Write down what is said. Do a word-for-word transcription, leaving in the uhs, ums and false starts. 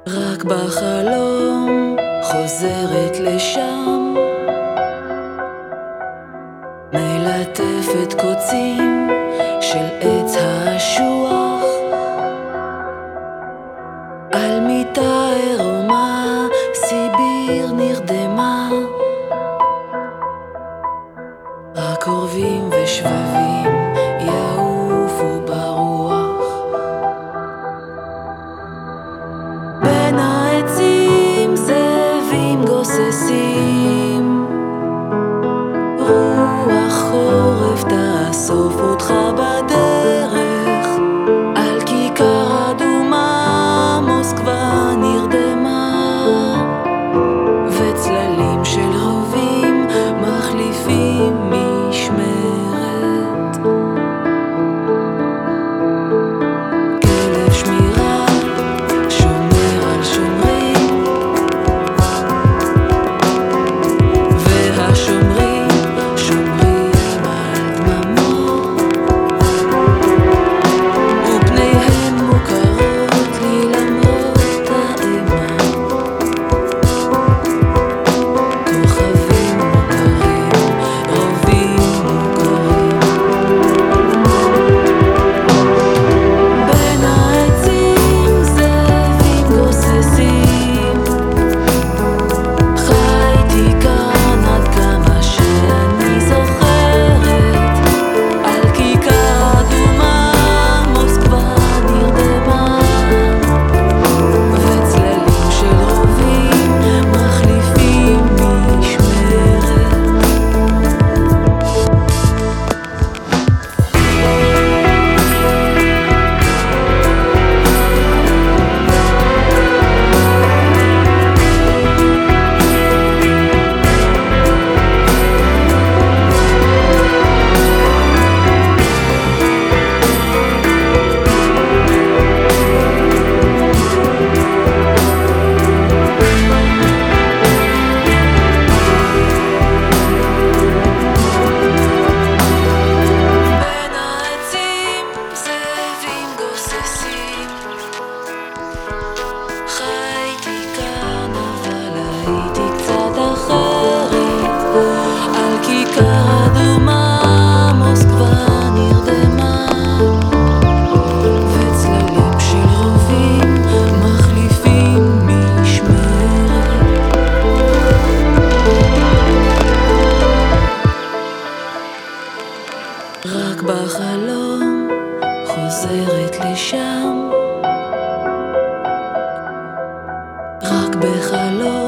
רק בחלום חוזרת לשם, מלטפת קוצים של עץ האשוח, על מיטה עירומה סיביר נרדמה, רק עורבים ושבבים יעופו ברוח. בין העצים זאבים גוססים, רוח חורף תאסוף אותך בדרך, על כיכר אדומה מוסקבה נרדמה, וצללים של רובים מחליפים משמרת. כלב שמירה שומר על שומרים, והשומרים שומרים על דממות, ופניהם מוכרות לי למרות האימה. כוכבים מוכרים, רובים מוכרים, בין העצים זאבים גוססים, חייתי כאן עד כמה שאני זוכרת, על כיכר אדומה מוסקבה נרדמה, וצללים של רובים מחליפים משמרת. בין העצים זאבים גוססים, חייתי כאן אבל הייתי קצת אחרת, על כיכר אדומה מוסקבה נרדמה, וצללים של רובים מחליפים משמרת. רק בחלום חוזרת לשם, רק בחלום